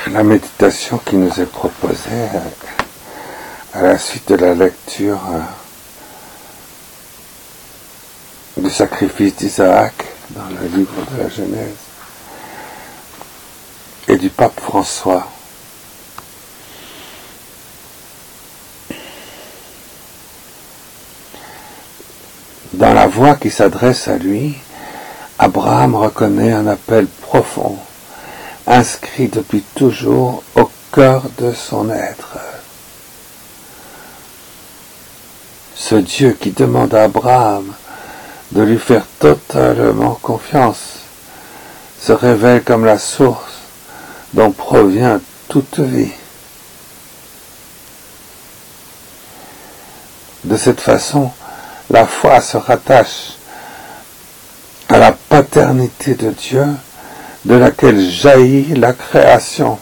La méditation qui nous est proposée à la suite de la lecture du sacrifice d'Isaac dans le livre de la Genèse et du pape François. Dans la voix qui s'adresse à lui, Abraham reconnaît un appel profond, inscrit depuis toujours au cœur de son être. Ce Dieu qui demande à Abraham de lui faire totalement confiance se révèle comme la source dont provient toute vie. De cette façon, la foi se rattache à la paternité de Dieu, de laquelle jaillit la création.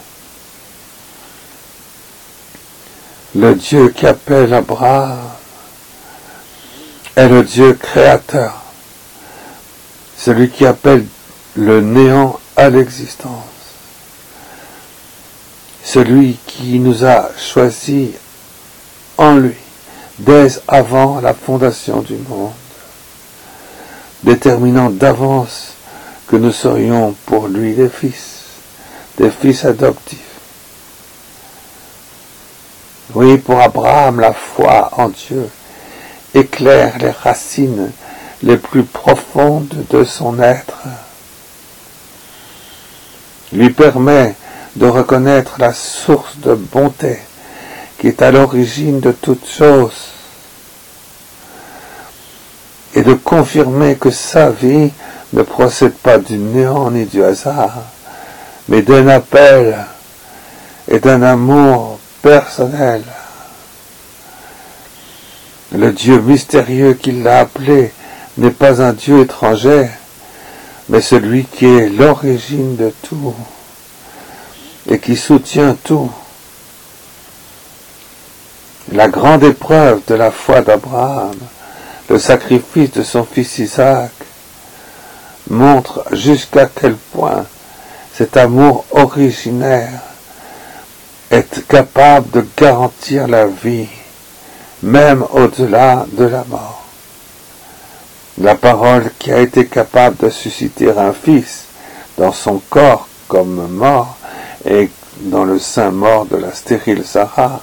Le Dieu qui appelle Abraham est le Dieu créateur, celui qui appelle le néant à l'existence, celui qui nous a choisis en lui dès avant la fondation du monde, déterminant d'avance que nous serions pour lui des fils adoptifs. Oui, pour Abraham, la foi en Dieu éclaire les racines les plus profondes de son être, lui permet de reconnaître la source de bonté qui est à l'origine de toutes choses et de confirmer que sa vie ne procède pas du néant ni du hasard, mais d'un appel et d'un amour personnel. Le Dieu mystérieux qui l'a appelé n'est pas un Dieu étranger, mais celui qui est l'origine de tout et qui soutient tout. La grande épreuve de la foi d'Abraham, le sacrifice de son fils Isaac, montre jusqu'à quel point cet amour originaire est capable de garantir la vie, même au-delà de la mort. La parole qui a été capable de susciter un fils dans son corps comme mort et dans le sein mort de la stérile Sarah,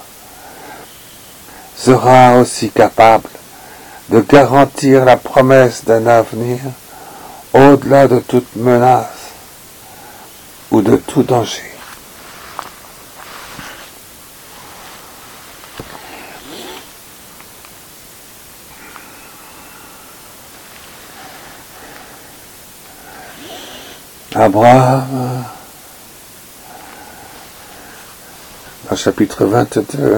sera aussi capable de garantir la promesse d'un avenir au-delà de toute menace ou de tout danger. Abraham, au chapitre 22,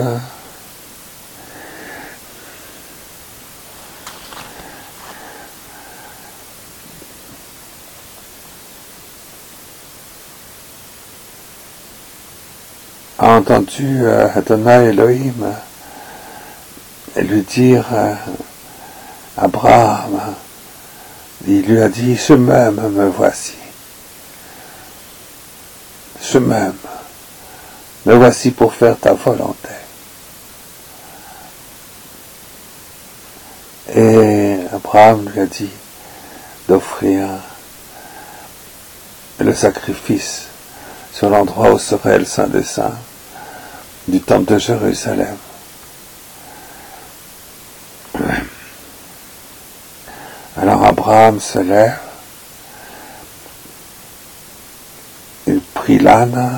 a entendu Adonai Elohim lui dire Abraham, il lui a dit, je m'aime, me voici. Je m'aime, me voici pour faire ta volonté. Et Abraham lui a dit d'offrir le sacrifice sur l'endroit où serait le Saint des Saints du temple de Jérusalem. Alors Abraham se lève, il prit l'âne,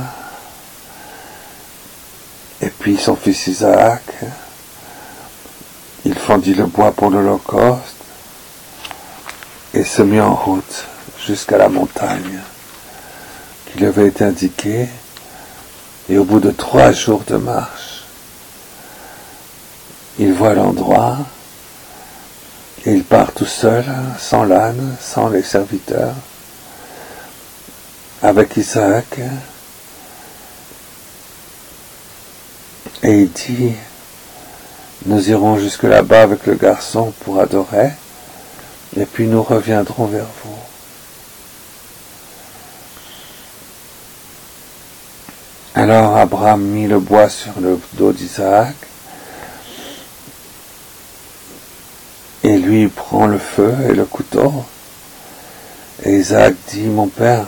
et puis son fils Isaac, il fendit le bois pour l'Holocauste, et se mit en route jusqu'à la montagne qui lui avait été indiquée, et au bout de 3 jours de marche, il voit l'endroit, et il part tout seul, sans l'âne, sans les serviteurs, avec Isaac, et il dit, nous irons jusque là-bas avec le garçon pour adorer, et puis nous reviendrons vers vous. Alors Abraham mit le bois sur le dos d'Isaac, et lui prend le feu et le couteau. Et Isaac dit, mon père,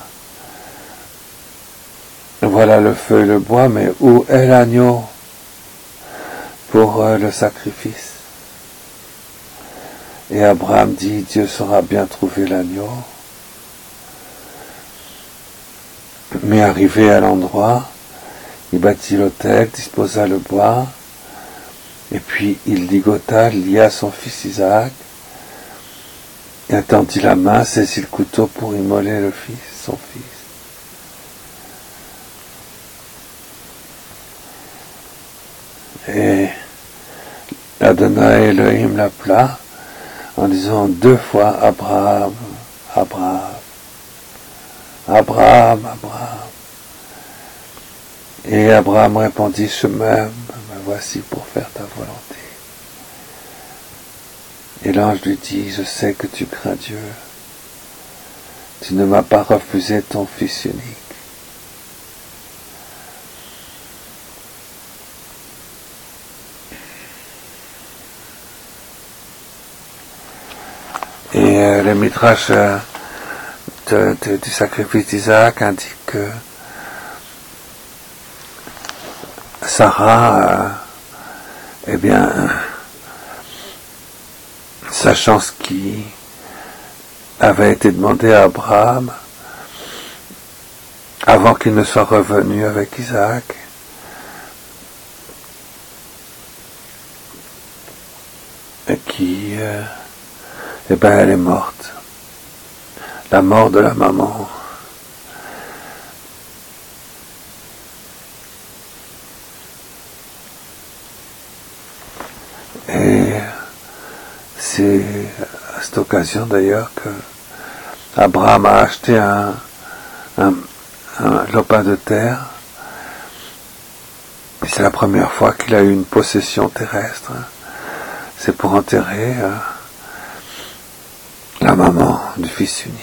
voilà le feu et le bois, mais où est l'agneau pour le sacrifice? Et Abraham dit, Dieu saura bien trouver l'agneau. Mais arrivé à l'endroit, il bâtit l'autel, disposa le bois, et puis il ligota, lia son fils Isaac, et attendit la main, saisit le couteau pour immoler le fils, son fils. Et Adonai Elohim l'appela en disant 2 fois Abraham, Abraham, Abraham, Abraham. Et Abraham répondit, je m'aime, me voici pour faire ta volonté. Et l'ange lui dit, je sais que tu crains Dieu. Tu ne m'as pas refusé ton fils unique. Et le midrash du sacrifice d'Isaac indique que Sarah, eh bien, sachant ce qui avait été demandé à Abraham, avant qu'il ne soit revenu avec Isaac, et qui, eh ben, elle est morte. La mort de la maman. Et c'est à cette occasion d'ailleurs que Abraham a acheté un lopin de terre. Et c'est la première fois qu'il a eu une possession terrestre. C'est pour enterrer la maman du fils unique.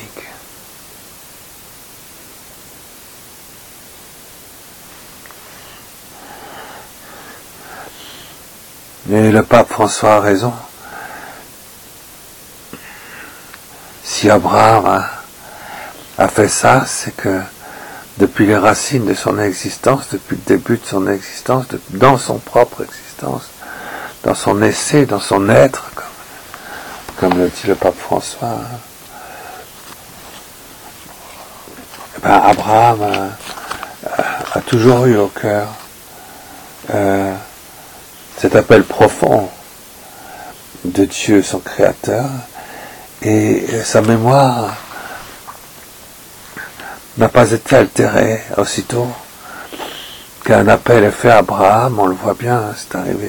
Et le pape François a raison. Si Abraham a fait ça, c'est que depuis les racines de son existence, depuis le début de son existence, dans son propre existence, dans son essai, dans son être, comme le dit le pape François, ben Abraham a toujours eu au cœur cet appel profond de Dieu, son Créateur, et sa mémoire n'a pas été altérée aussitôt qu'un appel est fait à Abraham. On le voit bien, c'est arrivé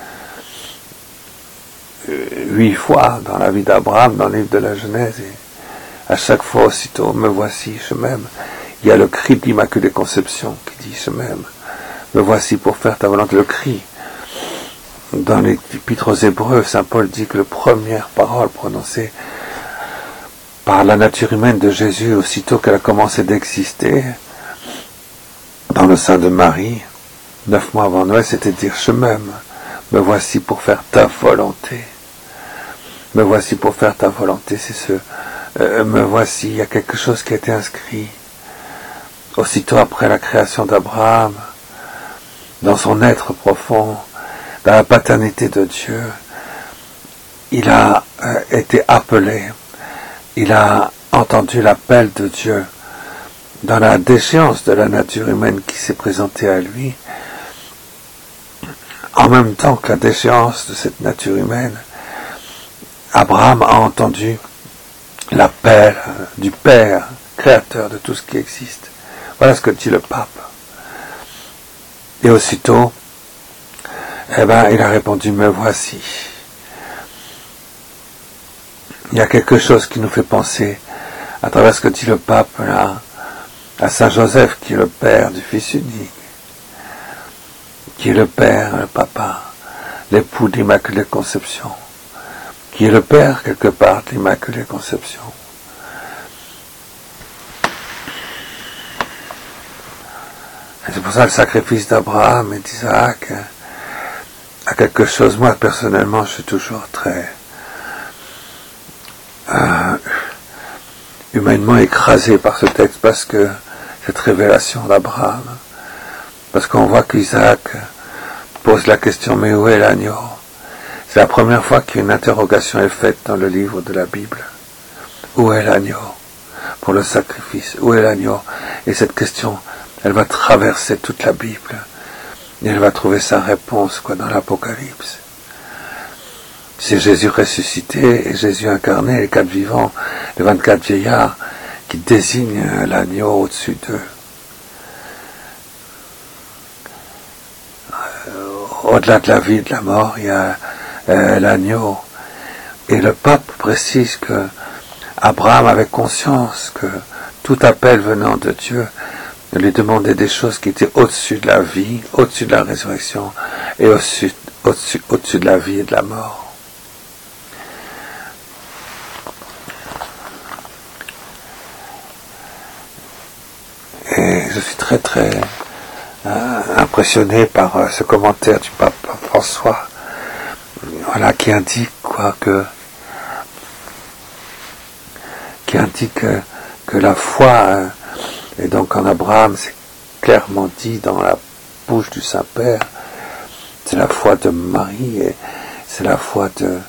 8 fois dans la vie d'Abraham, dans le livre de la Genèse, et à chaque fois aussitôt, me voici, je m'aime. Il y a le cri de l'Immaculée Conception qui dit, je m'aime, me voici pour faire ta volonté, le cri. Dans l'Épître aux Hébreux, saint Paul dit que la première parole prononcée par la nature humaine de Jésus, aussitôt qu'elle a commencé d'exister, dans le sein de Marie, 9 mois avant Noël, c'était de dire, je m'aime, me voici pour faire ta volonté. Me voici pour faire ta volonté, c'est me voici, il y a quelque chose qui a été inscrit, aussitôt après la création d'Abraham, dans son être profond, dans la paternité de Dieu, il a été appelé, il a entendu l'appel de Dieu dans la déchéance de la nature humaine qui s'est présentée à lui, en même temps que la déchéance de cette nature humaine. Abraham a entendu l'appel du Père, créateur de tout ce qui existe. Voilà ce que dit le pape. Et aussitôt, eh ben, il a répondu, me voici. Il y a quelque chose qui nous fait penser, à travers ce que dit le pape, là, à Saint Joseph, qui est le père du Fils unique, qui est le père, le papa, l'époux de l'Immaculée Conception, qui est le père, quelque part, de l'Immaculée Conception. C'est pour ça que le sacrifice d'Abraham et d'Isaac a quelque chose. Moi, personnellement, je suis toujours très humainement écrasé par ce texte, parce que cette révélation d'Abraham, parce qu'on voit qu'Isaac pose la question, mais où est l'agneau? C'est la première fois qu'une interrogation est faite dans le livre de la Bible. Où est l'agneau pour le sacrifice? Où est l'agneau? Et cette question, elle va traverser toute la Bible. Et elle va trouver sa réponse dans l'Apocalypse. C'est Jésus ressuscité et Jésus incarné, les 4 vivants, les 24 vieillards, qui désignent l'agneau au-dessus d'eux. Au-delà de la vie et de la mort, il y a l'agneau. Et le pape précise que Abraham avait conscience que tout appel venant de Dieu lui demandait des choses qui étaient au-dessus de la vie, au-dessus de la résurrection et au-dessus de la vie et de la mort. Et je suis très très impressionné par ce commentaire du pape François, qui indique que la foi, et donc en Abraham, c'est clairement dit dans la bouche du Saint-Père, c'est la foi de Marie, et c'est la foi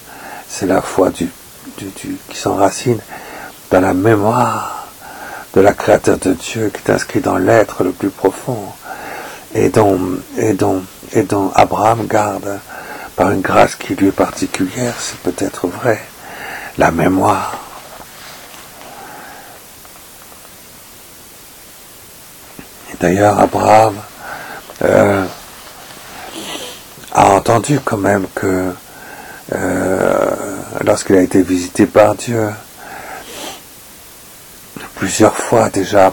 qui s'enracine dans la mémoire de la créateur de Dieu, qui est inscrit dans l'être le plus profond, et dont Abraham garde, par une grâce qui lui est particulière, c'est peut-être vrai, la mémoire. Et d'ailleurs, Abraham a entendu quand même que lorsqu'il a été visité par Dieu, plusieurs fois,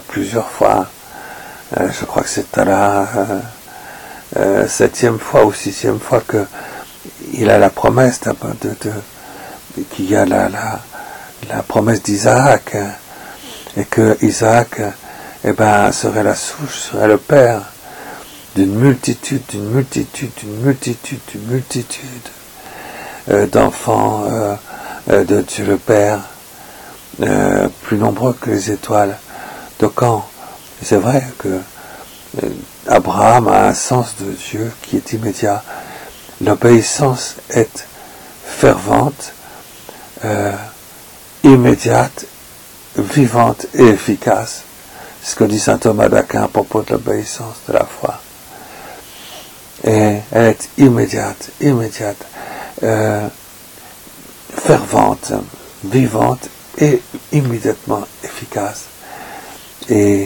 je crois que c'est à la 7e fois ou 6e fois que il a la promesse qu'il y a la promesse d'Isaac, et que Isaac serait la souche, serait le père d'une multitude d'enfants de Dieu le Père, plus nombreux que les étoiles d'Ocan. C'est vrai que Abraham a un sens de Dieu qui est immédiat. L'obéissance est fervente, immédiate, vivante et efficace. C'est ce que dit saint Thomas d'Aquin à propos de l'obéissance de la foi. Et elle est immédiate, fervente, vivante et immédiatement efficace. Et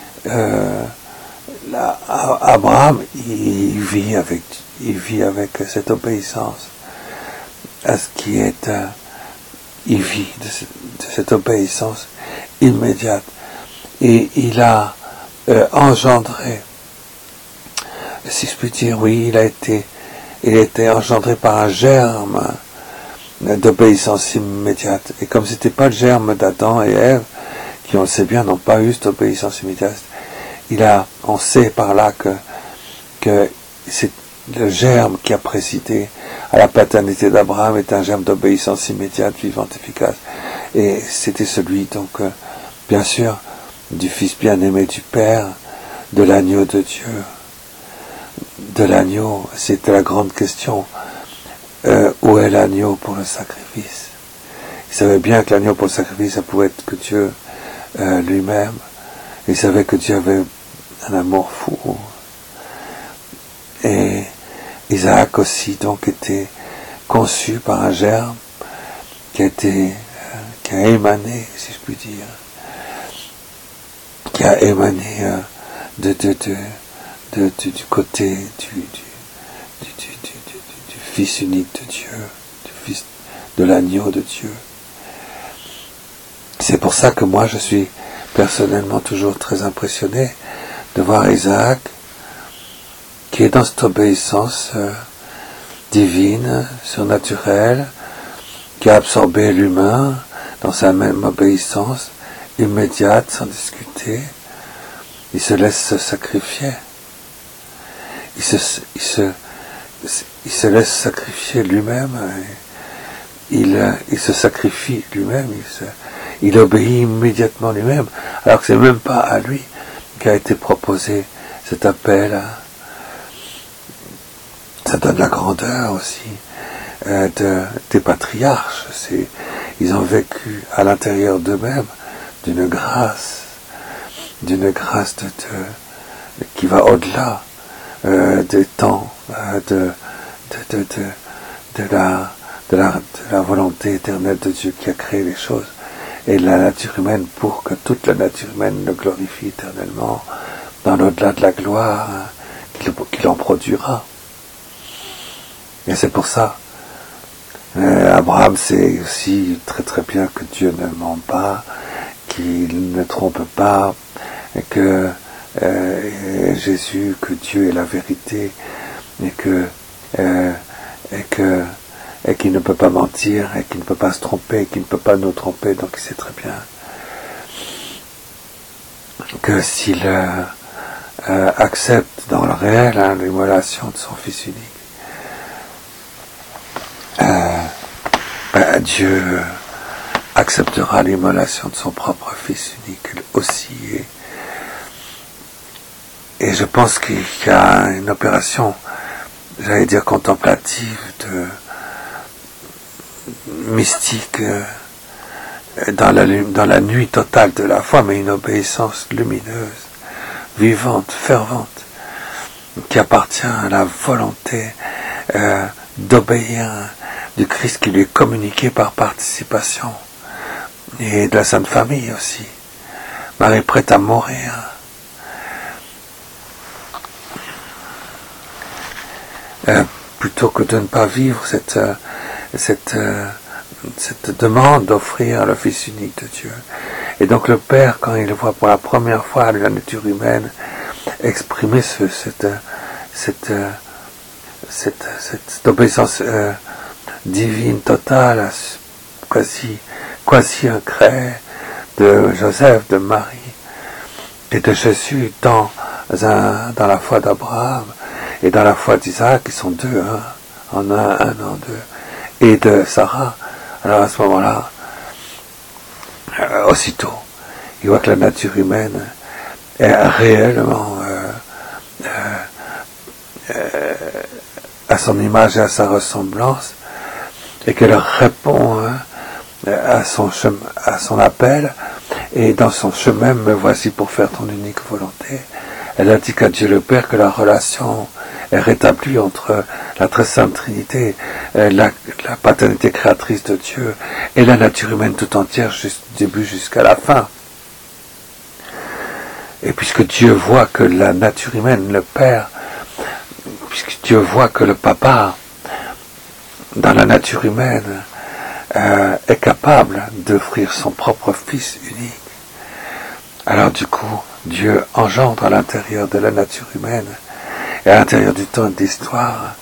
Abraham, il vit avec cette obéissance à ce qui est, il vit de cette obéissance immédiate, et il a engendré, si je puis dire, oui, il a été engendré par un germe d'obéissance immédiate. Et comme c'était pas le germe d'Adam et Ève, qui on le sait bien n'ont pas eu cette obéissance immédiate, on sait par là que c'est le germe qui a présidé à la paternité d'Abraham est un germe d'obéissance immédiate, vivante, efficace. Et c'était celui, donc, bien sûr, du Fils bien-aimé du Père, de l'agneau de Dieu. De l'agneau, c'était la grande question. Où est l'agneau pour le sacrifice? Il savait bien que l'agneau pour le sacrifice, ça pouvait être que Dieu lui-même. Il savait que Dieu avait un amour fou. Et Isaac aussi, donc, était conçu par un germe qui a émané, si je puis dire, qui a émané du côté du Fils unique de Dieu, du Fils de l'agneau de Dieu. C'est pour ça que moi je suis personnellement toujours très impressionné de voir Isaac qui est dans cette obéissance divine, surnaturelle, qui a absorbé l'humain dans sa même obéissance immédiate, sans discuter. Il se laisse sacrifier. il se laisse sacrifier lui-même, il se sacrifie lui-même, il obéit immédiatement lui-même, alors que c'est même pas à lui qu'a été proposé cet appel. Ça donne la grandeur aussi des patriarches. Ils ont vécu à l'intérieur d'eux-mêmes d'une grâce qui va au-delà des temps, de la volonté éternelle de Dieu qui a créé les choses et la nature humaine pour que toute la nature humaine le glorifie éternellement dans l'au-delà de la gloire qu'il en produira. Et c'est pour ça, Abraham sait aussi très très bien que Dieu ne ment pas, qu'il ne trompe pas, et que Jésus, que Dieu est la vérité, et qu'il ne peut pas mentir, et qu'il ne peut pas se tromper, et qu'il ne peut pas nous tromper, donc il sait très bien que s'il accepte dans le réel l'immolation de son Fils unique, Dieu acceptera l'immolation de son propre Fils unique aussi. Et je pense qu'il y a une opération, j'allais dire contemplative, mystique, dans la nuit totale de la foi, mais une obéissance lumineuse, vivante, fervente, qui appartient à la volonté d'obéir du Christ qui lui est communiqué par participation, et de la Sainte Famille aussi. Marie est prête à mourir. Plutôt que de ne pas vivre cette demande d'offrir le Fils unique de Dieu. Et donc le Père, quand il voit pour la première fois la nature humaine exprimer cette obéissance divine totale, quasi incrée de Joseph, de Marie et de Jésus dans la foi d'Abraham et dans la foi d'Isaac, qui sont deux, en un en deux, et de Sarah. Alors à ce moment-là, aussitôt, il voit que la nature humaine est réellement à son image et à sa ressemblance, et qu'elle répond à son appel, et dans son chemin, me voici pour faire ton unique volonté. Elle indique à Dieu le Père que la relation est rétablie entre la très sainte Trinité, la paternité créatrice de Dieu, et la nature humaine tout entière, du début jusqu'à la fin. Et puisque Dieu voit que la nature humaine, le Père, puisque Dieu voit que le Papa, dans la nature humaine, est capable d'offrir son propre Fils unique, alors du coup, Dieu engendre à l'intérieur de la nature humaine et à l'intérieur du temps et de l'histoire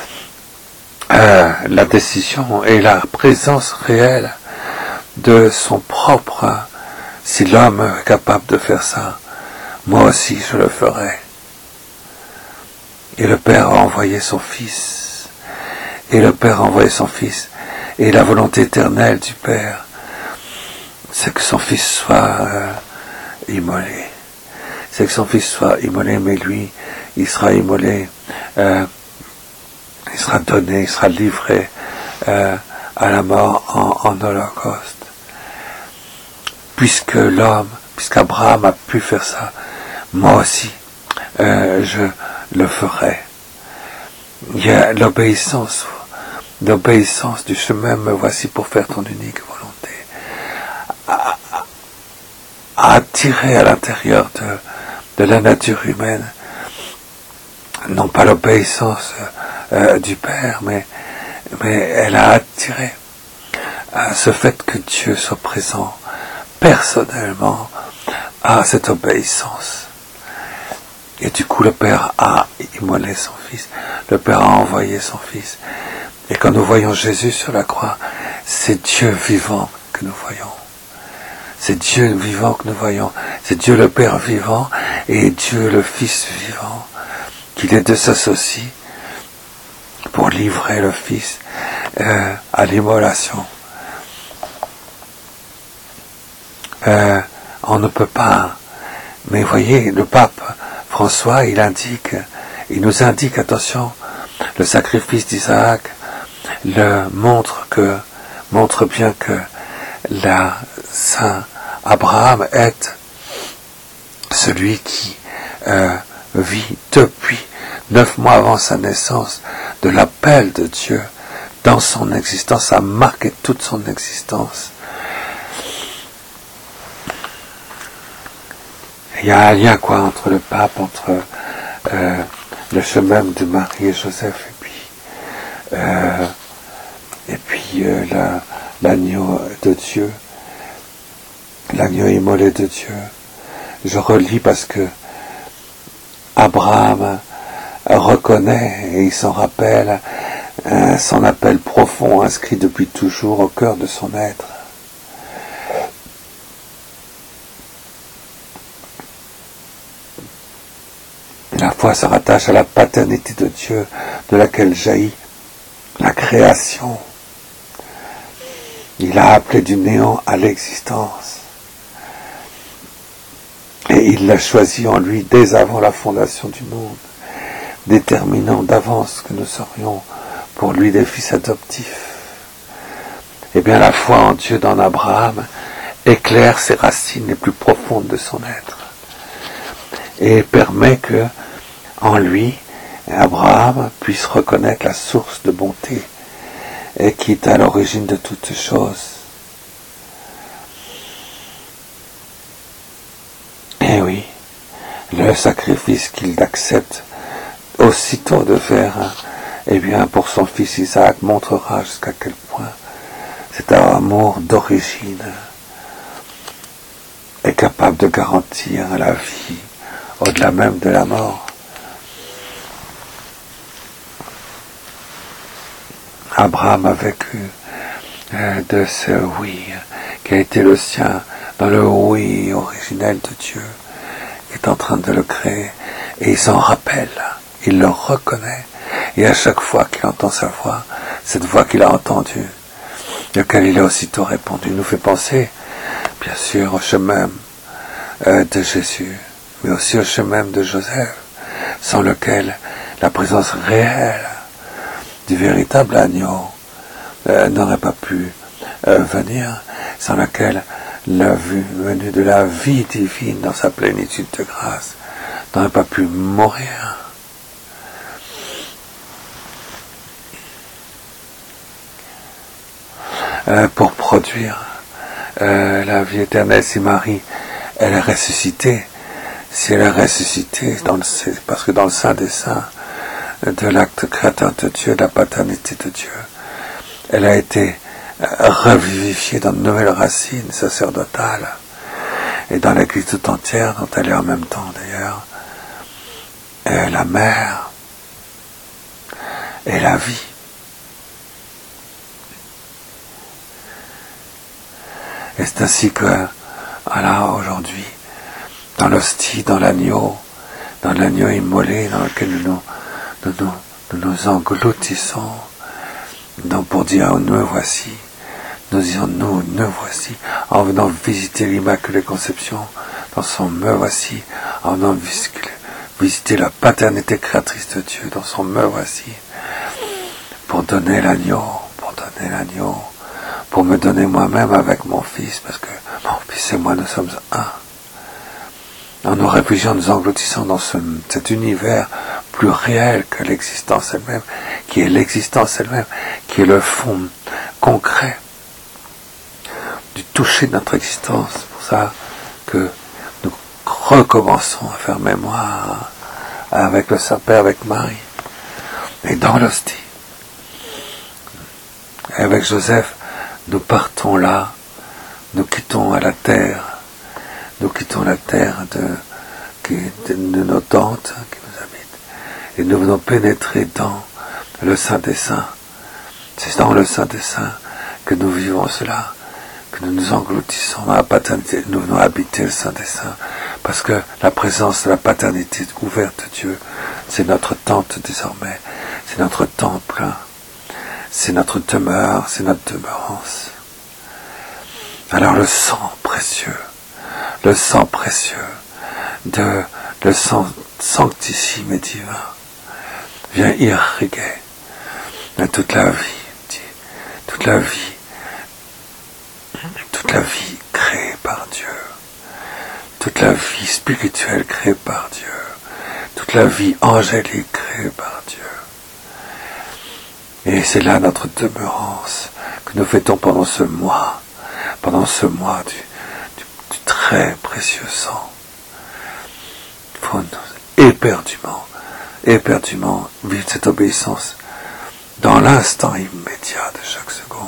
la décision et la présence réelle de son propre. Si l'homme est capable de faire ça, moi aussi je le ferai. Et le Père a envoyé son Fils. Et le Père a envoyé son Fils. Et la volonté éternelle du Père, c'est que son Fils soit immolé. C'est que son Fils soit immolé, mais lui, il sera immolé, il sera donné, il sera livré à la mort en holocauste. Puisqu'Abraham a pu faire ça, moi aussi, je le ferai. Il y a l'obéissance du chemin, me voici pour faire ton unique volonté, à attirer à l'intérieur de la nature humaine, non pas l'obéissance du Père, mais elle a attiré ce fait que Dieu soit présent personnellement à cette obéissance. Et du coup, le Père a immolé son Fils, le Père a envoyé son Fils. Et quand nous voyons Jésus sur la croix, c'est Dieu vivant que nous voyons. C'est Dieu vivant que nous voyons. C'est Dieu le Père vivant et Dieu le Fils vivant qui les deux s'associent pour livrer le Fils à l'immolation. On ne peut pas, mais voyez, le pape François, il nous indique, attention, le sacrifice d'Isaac montre bien que Saint Abraham est celui qui vit depuis 9 mois avant sa naissance de l'appel de Dieu dans son existence, ça a marqué toute son existence. Il y a un lien entre le pape, entre le chemin de Marie et Joseph, et puis l'agneau de Dieu, l'agneau immolé de Dieu. Je relis parce que Abraham reconnaît et il s'en rappelle son appel profond inscrit depuis toujours au cœur de son être. La foi se rattache à la paternité de Dieu, de laquelle jaillit la création. Il a appelé du néant à l'existence. Et il l'a choisi en lui dès avant la fondation du monde, déterminant d'avance que nous serions pour lui des fils adoptifs. Eh bien, la foi en Dieu dans Abraham éclaire ses racines les plus profondes de son être et permet que, en lui, Abraham puisse reconnaître la source de bonté et qui est à l'origine de toutes choses. Et oui, le sacrifice qu'il accepte aussitôt de faire, eh bien, pour son fils Isaac, montrera jusqu'à quel point cet amour d'origine est capable de garantir la vie au-delà même de la mort. Abraham a vécu de ce oui qui a été le sien, dans le oui originel de Dieu, qui est en train de le créer, et il s'en rappelle, il le reconnaît, et à chaque fois qu'il entend sa voix, cette voix qu'il a entendue, laquelle il a aussitôt répondu, nous fait penser, bien sûr, au chemin de Jésus, mais aussi au chemin de Joseph, sans lequel la présence réelle du véritable agneau n'aurait pas pu venir, sans laquelle la venue de la vie divine dans sa plénitude de grâce n'aurait pas pu mourir. Pour produire la vie éternelle, si Marie elle est ressuscitée, si elle est ressuscitée, parce que dans le Saint des Saints, de l'acte créateur de Dieu, de la paternité de Dieu, elle a été revivifiée dans de nouvelles racines sacerdotales et dans l'Église tout entière, dont elle est en même temps d'ailleurs la mère et la vie. Et c'est ainsi que, voilà, aujourd'hui, dans l'hostie, dans l'agneau immolé, dans lequel nous nous engloutissons, donc pour dire nous voici, nous disons nous voici, en venant visiter l'Immaculée Conception dans son me voici, en venant visiter la paternité créatrice de Dieu dans son me voici, pour donner l'agneau, pour me donner moi-même avec mon Fils, parce que mon Fils et moi nous sommes un. En nous réfugiant, nous engloutissons dans cet univers plus réel que l'existence elle-même, qui est l'existence elle-même, qui est le fond concret du toucher de notre existence. C'est pour ça que nous recommençons à faire mémoire avec le Saint-Père, avec Marie, et dans l'hostie. Et avec Joseph, nous partons là, nous quittons la terre de nos tentes qui nous habitent, et nous venons pénétrer dans le Saint des Saints. C'est dans le Saint des Saints que nous vivons cela, que nous nous engloutissons dans la paternité, nous venons habiter le Saint des Saints, parce que la présence de la paternité ouverte de Dieu C'est notre tente désormais, c'est notre temple, c'est notre demeure, c'est notre demeurance. Alors le sang précieux, le sang sanctissime et divin, vient irriguer toute la vie créée par Dieu, toute la vie spirituelle créée par Dieu, toute la vie angélique créée par Dieu. Et c'est là notre demeurance que nous fêtons pendant ce mois du très précieux sang. Il faut éperdument vivre cette obéissance dans l'instant immédiat de chaque seconde.